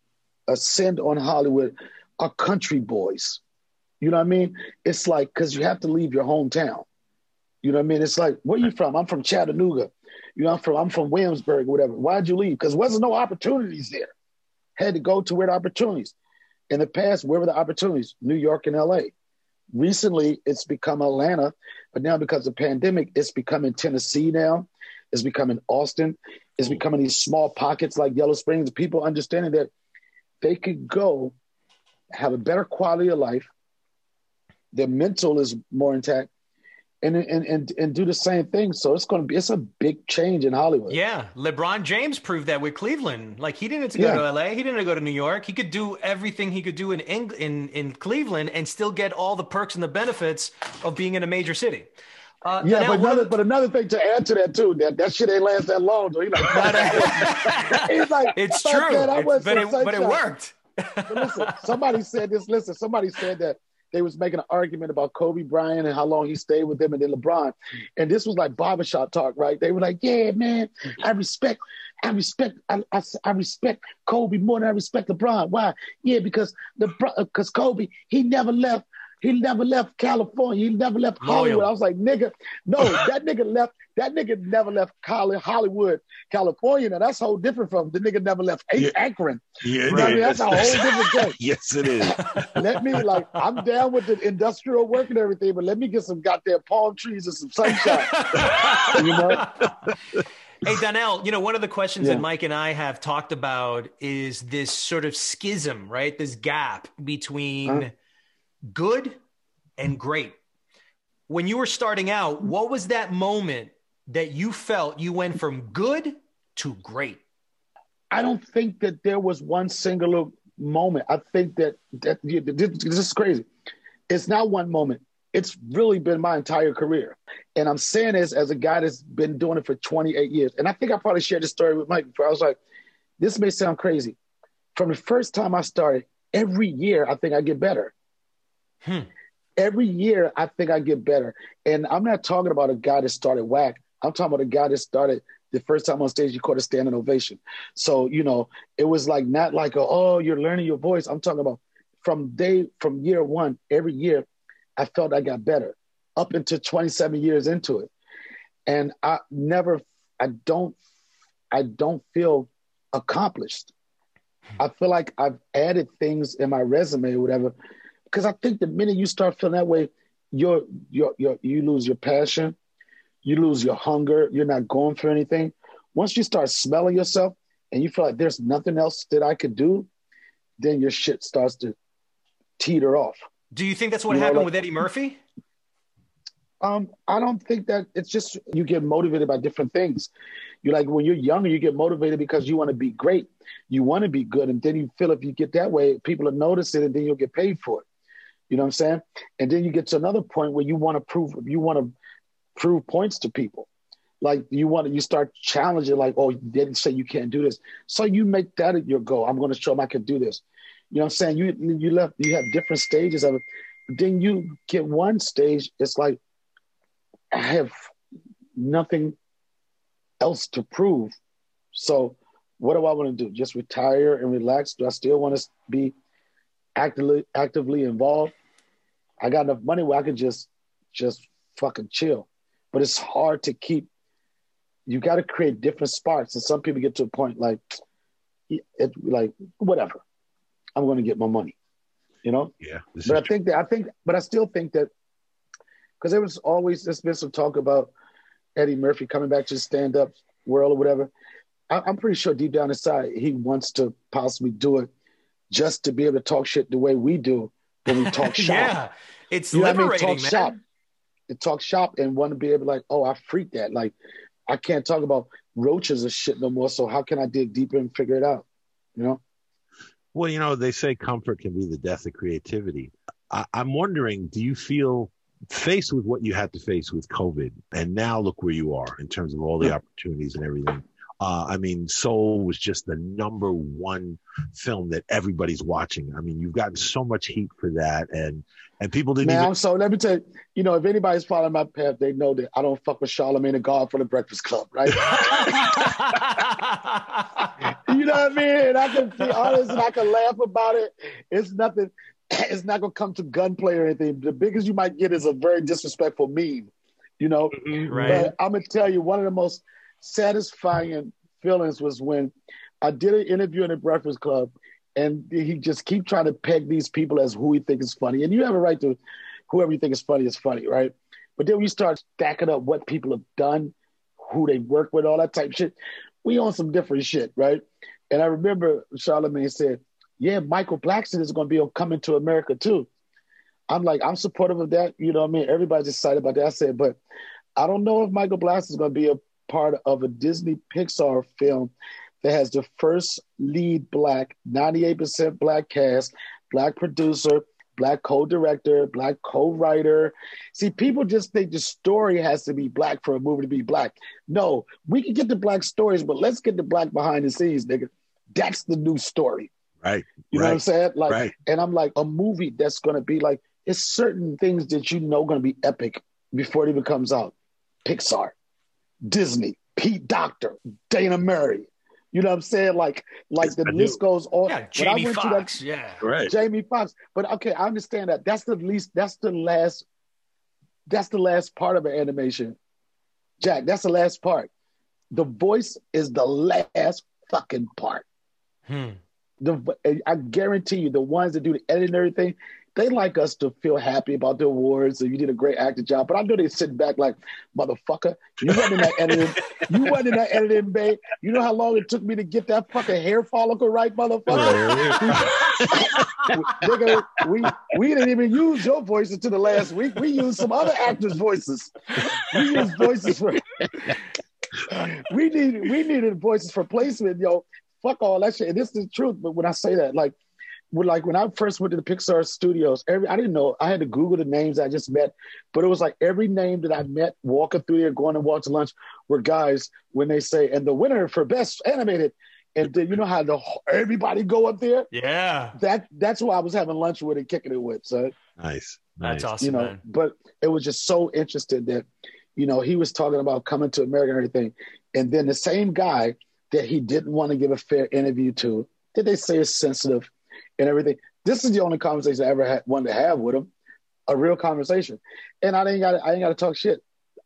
ascend on Hollywood are country boys. You know what I mean? It's like, because you have to leave your hometown. You know what I mean? It's like, where you from? I'm from Chattanooga. You know, I'm from Williamsburg or whatever. Why'd you leave? Because wasn't no opportunities there. Had to go to where the opportunities. In the past, where were the opportunities? New York and LA. Recently, it's become Atlanta, but now because of the pandemic, it's becoming Tennessee now. It's becoming Austin. It's becoming these small pockets like Yellow Springs. People understanding that they could go have a better quality of life. Their mental is more intact. And do the same thing. So it's a big change in Hollywood. Yeah. LeBron James proved that with Cleveland. Like, he didn't have to go to LA. He didn't have to go to New York. He could do everything he could do in Cleveland and still get all the perks and the benefits of being in a major city. But another thing to add to that too, that shit ain't last that long. So he's like, it's true. But it worked. But listen, somebody said that they was making an argument about Kobe Bryant and how long he stayed with them, and then LeBron. And this was like barbershop talk, right? They were like, yeah, man, I respect Kobe more than I respect LeBron. Why? Yeah, because Kobe, he never left California. He never left Hollywood. I was like, nigga, no, that nigga never left Hollywood, California. Now that's whole different from the nigga never left Akron. Yeah, you know what I mean? That's a whole different thing. Yes, it is. I'm down with the industrial work and everything, but let me get some goddamn palm trees and some sunshine. You know? Hey, Donnell, one of the questions that Mike and I have talked about is this sort of schism, right? This gap between good and great. When you were starting out, what was that moment that you felt you went from good to great? I don't think that there was one singular moment. I think that this is crazy. It's not one moment. It's really been my entire career. And I'm saying this as a guy that's been doing it for 28 years. And I think I probably shared this story with Mike before. I was like, this may sound crazy. From the first time I started, every year I think I get better. Every year I think I get better. And I'm not talking about a guy that started whack. I'm talking about a guy that started the first time on stage, you caught a standing ovation. So, it was like, not like, you're learning your voice. I'm talking about from year one, every year, I felt I got better up into 27 years into it. And I don't feel accomplished. I feel like I've added things in my resume or whatever, because I think the minute you start feeling that way, you lose your passion, you lose your hunger, you're not going for anything. Once you start smelling yourself and you feel like there's nothing else that I could do, then your shit starts to teeter off. Do you think that's what happened with Eddie Murphy? I don't think that. It's just you get motivated by different things. You're like, when you're younger, you get motivated because you want to be great. You want to be good. And then you feel if you get that way, people will notice it and then you'll get paid for it. You know what I'm saying? And then you get to another point where you want to prove points to people. Like you start challenging, like, oh, they didn't say you can't do this. So you make that your goal. I'm going to show them I can do this. You know what I'm saying? You have different stages of it. then you get one stage, it's like, I have nothing else to prove. So what do I want to do? Just retire and relax? Do I still want to be actively involved? I got enough money where I could just fucking chill. But it's hard to keep. You got to create different sparks. And some people get to a point like whatever. I'm going to get my money, you know? Yeah. But I still think that, because there's been some talk about Eddie Murphy coming back to the stand-up world or whatever. I'm pretty sure deep down inside, he wants to possibly do it just to be able to talk shit the way we do when we talk shop. Yeah, it's you know liberating, what I mean? Talk shop. Talk shop and want to be able to like, oh, I freak that. Like, I can't talk about roaches or shit no more, so how can I dig deeper and figure it out, you know? Well, you know, they say comfort can be the death of creativity. I'm wondering, do you feel faced with what you had to face with COVID, and now look where you are in terms of all the opportunities and everything? I mean, Soul was just the #1 film that everybody's watching. I mean, you've gotten so much heat for that, and people didn't even... So let me tell you, you know, if anybody's following my path, they know that I don't fuck with Charlamagne the God for the Breakfast Club, right? You know what I mean? And I can be honest and I can laugh about it. It's nothing. It's not going to come to gunplay or anything. The biggest you might get is a very disrespectful meme, you know? Right. But I'm going to tell you, one of the most satisfying feelings was when I did an interview in the Breakfast Club, and he just keep trying to peg these people as who he think is funny. And you have a right to whoever you think is funny, right? But then we start stacking up what people have done, who they work with, all that type of shit. We on some different shit, right? And I remember Charlamagne said, yeah, Michael Blackson is going to be on Coming to America too. I'm like, I'm supportive of that. You know what I mean? Everybody's excited about that. I said, but I don't know if Michael Blackson is going to be a part of a Disney Pixar film that has the first lead Black, 98% Black cast, Black producer, Black co-director, Black co-writer. See, people just think the story has to be Black for a movie to be Black. No, we can get the Black stories, but let's get the Black behind the scenes, nigga. That's the new story. Right. You know what I'm saying? Like, right. And I'm like, a movie that's going to be like, it's certain things that you know going to be epic before it even comes out. Pixar, Disney, Pete Docter, Dana Murray. You know what I'm saying? Like the list goes on. Yeah, Jamie Foxx. Yeah. Right. Jamie Foxx. But okay, I understand that. That's the last part of an animation. Jack, that's the last part. The voice is the last fucking part. I guarantee you, the ones that do the editing and everything, they like us to feel happy about the awards, and you did a great acting job. But I know they sit back like, motherfucker, you wasn't in that editing. You wasn't in that editing, babe. You know how long it took me to get that fucking hair follicle right, motherfucker? Nigga, we didn't even use your voice until the last week. We used some other actors' voices. We used voices for... we needed voices for placement, yo. Fuck all that shit. And this is the truth. But when I say that, like when I first went to the Pixar studios, I didn't know. I had to Google the names I just met. But it was like every name that I met walking through there, going to walk to lunch, were guys when they say, and the winner for best animated. And then, you know how everybody go up there? Yeah. That's who I was having lunch with and kicking it with. So Nice. That's awesome, you know, man. But it was just so interesting that, you know, he was talking about Coming to America and everything. And then the same guy that he didn't want to give a fair interview to, that they say is sensitive and everything. This is the only conversation I ever wanted to have with him, a real conversation. And I ain't got to talk shit.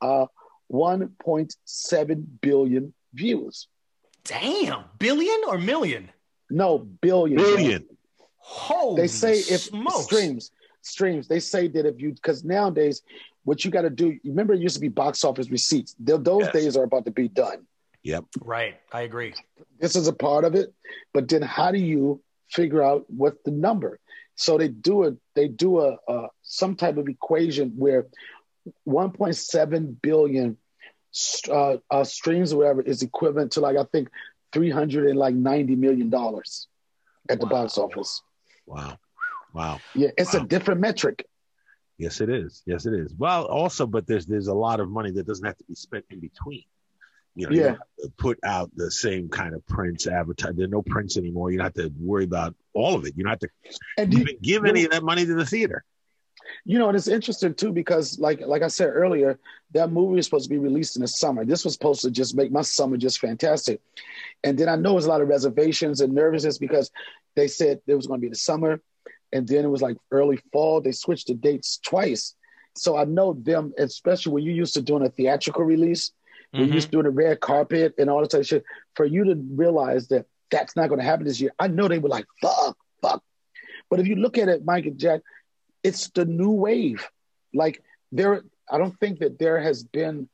1.7 billion views. Damn. Billion or million? No, billion. Billion. Holy They say if smokes. streams, they say that if you, because nowadays, what you got to do, remember it used to be box office receipts. Those days are about to be done. Yep. Right. I agree. This is a part of it, but then how do you figure out what's the number? So they do a some type of equation where 1.7 billion streams or whatever is equivalent to, like, I think $390 million at the box office. Wow. Yeah, it's a different metric. Yes, it is. Well, also, but there's a lot of money that doesn't have to be spent in between. You know, you don't have to put out the same kind of prints, advertise. There are no prints anymore. You don't have to worry about all of it. You don't have to even give any of that money to the theater. You know, and it's interesting too because, like I said earlier, that movie was supposed to be released in the summer. This was supposed to just make my summer just fantastic. And then I know there's a lot of reservations and nervousness because they said it was going to be the summer, and then it was like early fall. They switched the dates twice, so I know them, especially when you're used to doing a theatrical release, when you're used to doing a red carpet and all that type of shit. For you to realize that that's not going to happen this year, I know they were like, fuck. But if you look at it, Mike and Jack, it's the new wave. Like I don't think that there has been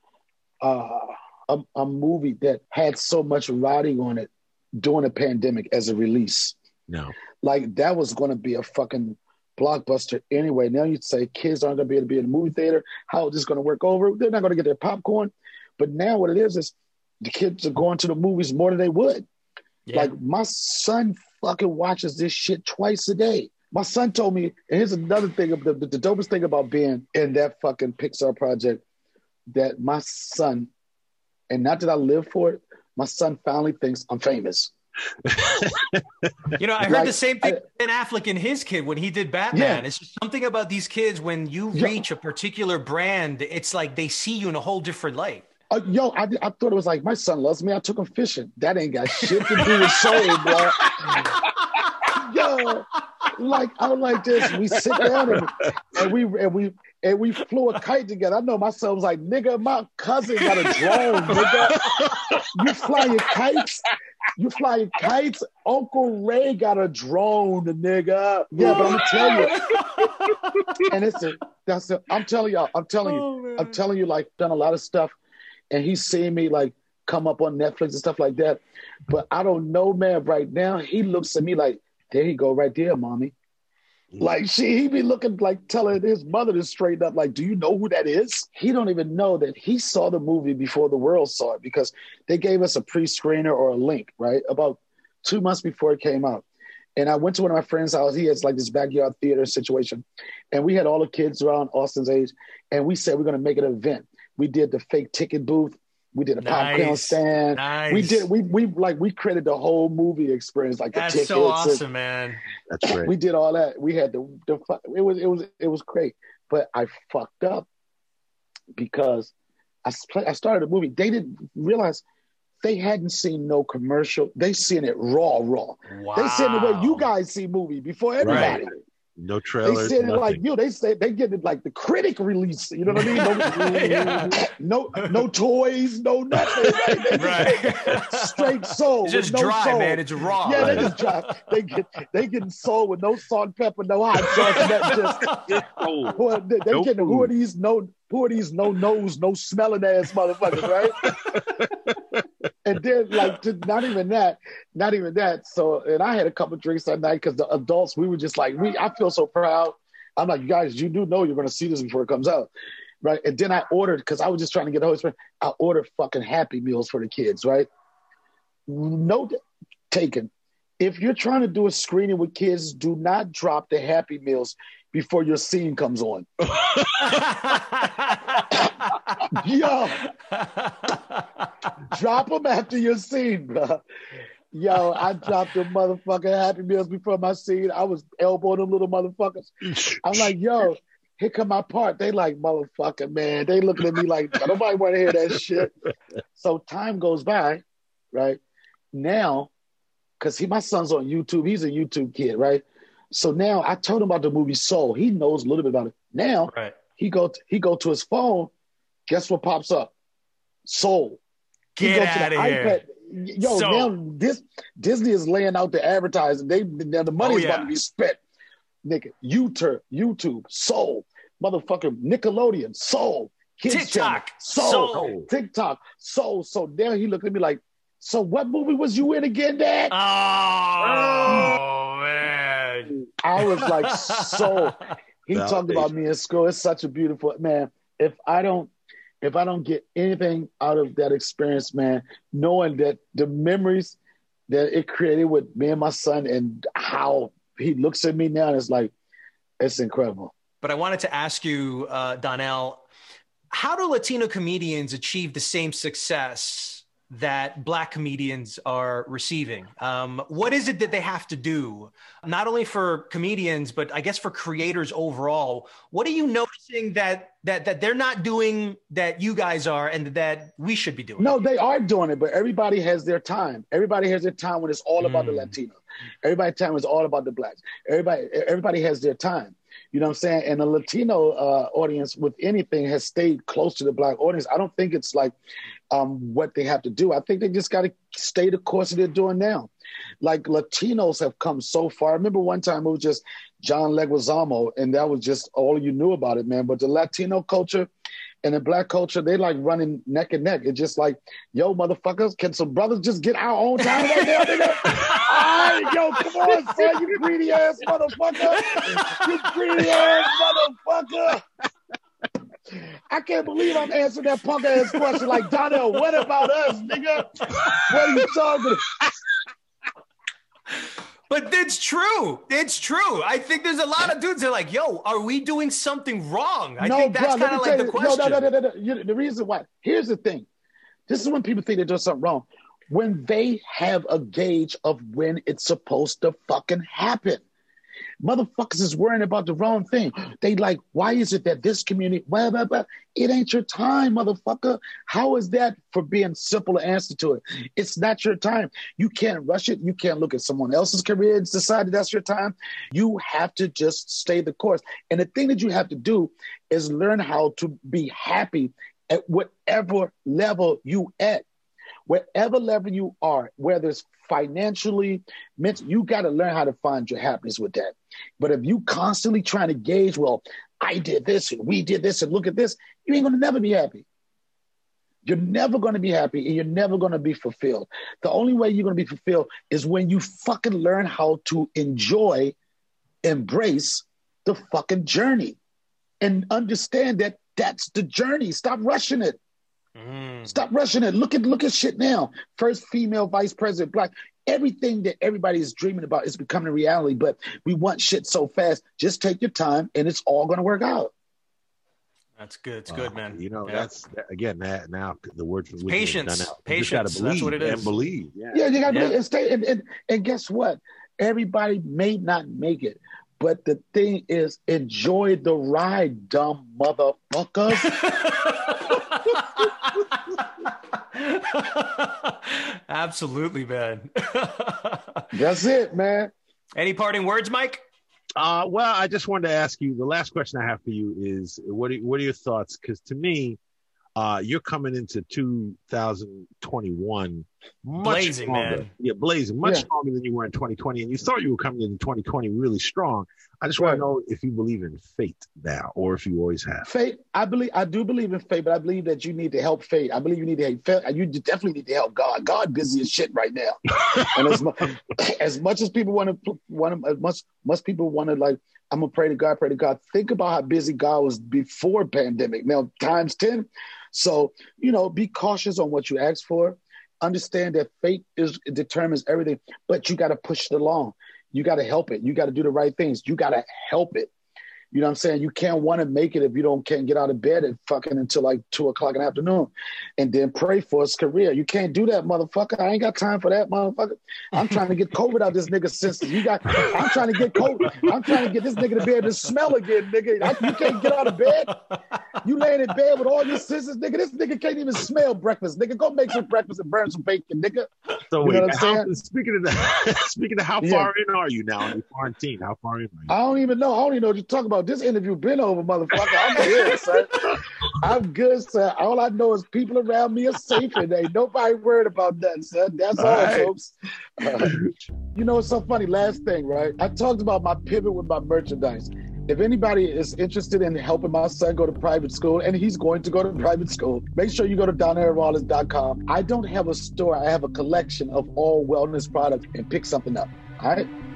a movie that had so much riding on it during a pandemic as a release. No. Like that was going to be a fucking blockbuster anyway. Now you'd say kids aren't going to be able to be in the movie theater. How is this going to work over? They're not going to get their popcorn. But now what it is the kids are going to the movies more than they would. Yeah. Like my son fucking watches this shit twice a day. My son told me, and here's another thing, the dopest thing about being in that fucking Pixar project, that my son, and not that I live for it, my son finally thinks I'm famous. You know, I heard the same thing Ben Affleck and his kid when he did Batman. Yeah. It's just something about these kids, when you reach a particular brand, it's like they see you in a whole different light. I thought it was like, my son loves me, I took him fishing. That ain't got shit to do with soul, bro. Yo, like I was like this. We sit down and we flew a kite together. I know my son was like, nigga, my cousin got a drone, nigga. You flying kites? Uncle Ray got a drone, nigga. Yeah, but I'm gonna tell you. I'm telling you, like, done a lot of stuff, and he's seeing me like come up on Netflix and stuff like that. But I don't know, man. Right now, he looks at me like, there you go, right there, mommy. Like he be looking like telling his mother to straighten up, like, do you know who that is? He don't even know that he saw the movie before the world saw it, because they gave us a pre-screener or a link, right? About 2 months before it came out. And I went to one of my friends' house. He has like this backyard theater situation. And we had all the kids around Austin's age. And we said, we're going to make an event. We did the fake ticket booth. We did a popcorn stand. Nice. We created the whole movie experience, like that's the tickets. So awesome, man. That's great. We did all that. We had it was great, but I fucked up because I started a movie. They didn't realize they hadn't seen no commercial. They seen it raw. Wow. They seen the way you guys see movie before everybody. Right. No trailers. They said it like you. They said they get it like the critic release. You know what I mean? No toys, no nothing. Right? Straight soul. It's just with no dry, soul. man. It's raw. Yeah, they just dry. They getting soul with no salt and pepper, no hot sauce. Who are these no nose, no smelling ass motherfuckers, right? And then not even that. So, and I had a couple of drinks that night because the adults, we were just like, I feel so proud. I'm like, you guys, you do know you're going to see this before it comes out. Right. And then I ordered, because I was just trying to get a Holy Spirit, I ordered fucking Happy Meals for the kids. Right. Note taken. If you're trying to do a screening with kids, do not drop the Happy Meals before your scene comes on. Yo, drop them after your scene, bro. Yo, I dropped the motherfucking Happy Meals before my scene. I was elbowing them little motherfuckers. I'm like, yo, here come my part. They like, motherfucker, man. They looking at me like, nobody want to hear that shit. So time goes by, right? Now, because my son's on YouTube. He's a YouTube kid, right? So now I told him about the movie Soul. He knows a little bit about it. Now, right. he go to his phone. Guess what pops up? Soul. Get out of here. Yo, now Disney is laying out the advertising. The money is about to be spent. Nigga, YouTube, Soul, motherfucking Nickelodeon, Soul, Kids TikTok, Channel, Soul, TikTok, Soul. So now he looked at me like, so what movie was you in again, Dad? Oh man. I was like, so he talked about me in school. It's such a beautiful, man. If I don't get anything out of that experience, man, knowing that the memories that it created with me and my son and how he looks at me now, and it's like, it's incredible. But I wanted to ask you, Donnell, how do Latino comedians achieve the same success that Black comedians are receiving? What is it that they have to do, not only for comedians, but I guess for creators overall? What are you noticing that they're not doing that you guys are and that we should be doing? No, they are doing it, but everybody has their time. Everybody has their time when it's all about the Latino. Everybody's time is all about the Blacks. Everybody has their time. You know what I'm saying? And the Latino audience with anything has stayed close to the Black audience. I don't think it's like what they have to do. I think they just got to stay the course that they're doing now. Like Latinos have come so far. I remember one time it was just John Leguizamo, and that was just all you knew about it, man. But the Latino culture and the Black culture, they like running neck and neck. It's just like, yo, motherfuckers, can some brothers just get our own time right now, nigga? All right, yo, come on, son, you greedy ass motherfucker. You greedy ass motherfucker. I can't believe I'm answering that punk ass question like, Donnell, what about us, nigga? What are you talking about? But it's true. It's true. I think there's a lot of dudes that are like, yo, are we doing something wrong? I think that's kind of like the question. No. The reason why. Here's the thing. This is when people think they're doing something wrong. When they have a gauge of when it's supposed to fucking happen. Motherfuckers is worrying about the wrong thing. They like, why is it that this community, blah, blah, blah. It ain't your time, motherfucker. How is that for being simple to answer to it? It's not your time. You can't rush it. You can't look at someone else's career and decide that that's your time. You have to just stay the course. And the thing that you have to do is learn how to be happy at whatever level you at. Wherever level you are, whether it's financially, mentally, you got to learn how to find your happiness with that. But if you constantly trying to gauge, well, I did this and we did this and look at this, you ain't going to never be happy. You're never going to be happy and you're never going to be fulfilled. The only way you're going to be fulfilled is when you fucking learn how to enjoy, embrace the fucking journey and understand that that's the journey. Stop rushing it. Stop rushing it. Look at shit now. First female vice president, Black. Everything that everybody is dreaming about is becoming a reality, but we want shit so fast. Just take your time and it's all going to work out. That's good. It's good, man. You know, that's, again, that now the word for patience. Patience. That's what it is. And believe. Yeah, you got to believe and stay. And guess what? Everybody may not make it. But the thing is, enjoy the ride, dumb motherfuckers. Absolutely, man. That's it, man. Any parting words, Mike? Well, I just wanted to ask you, the last question I have for you is, what are your thoughts? Because to me, you're coming into 2021 blazing, stronger. man. Yeah, blazing, much stronger than you were in 2020. And you thought you were coming into 2020 really strong. I just want to know if you believe in fate now, or if you always have. Fate, I do believe in fate, but I believe that you need to help fate. I believe you need to help fate. You definitely need to help God. God busy as shit right now. And as much as people want people want to like, I'm gonna pray to God. Think about how busy God was before pandemic. Now times 10. So, be cautious on what you ask for. Understand that fate determines everything, but you got to push it along. You got to help it. You got to do the right things. You got to help it. You know what I'm saying? You can't want to make it if you can't get out of bed at fucking until like 2:00 in the afternoon and then pray for his career. You can't do that, motherfucker. I ain't got time for that, motherfucker. I'm trying to get COVID out this nigga's system. I'm trying to get COVID. I'm trying to get this nigga to be able to smell again, nigga. You can't get out of bed. You laying in bed with all your sisters, nigga. This nigga can't even smell breakfast, nigga. Go make some breakfast and burn some bacon, nigga. So you know what I'm saying? Speaking of how far in are you now in your quarantine? How far in are you? I don't even know what you're talking about. This interview been over, motherfucker. I'm good, sir. I'm good, sir. All I know is people around me are safe and ain't nobody worried about that, son. That's all, folks. You know, it's so funny. Last thing, right? I talked about my pivot with my merchandise. If anybody is interested in helping my son go to private school, and he's going to go to private school, make sure you go to DonnellWallace.com. I don't have a store. I have a collection of all wellness products, and pick something up. All right?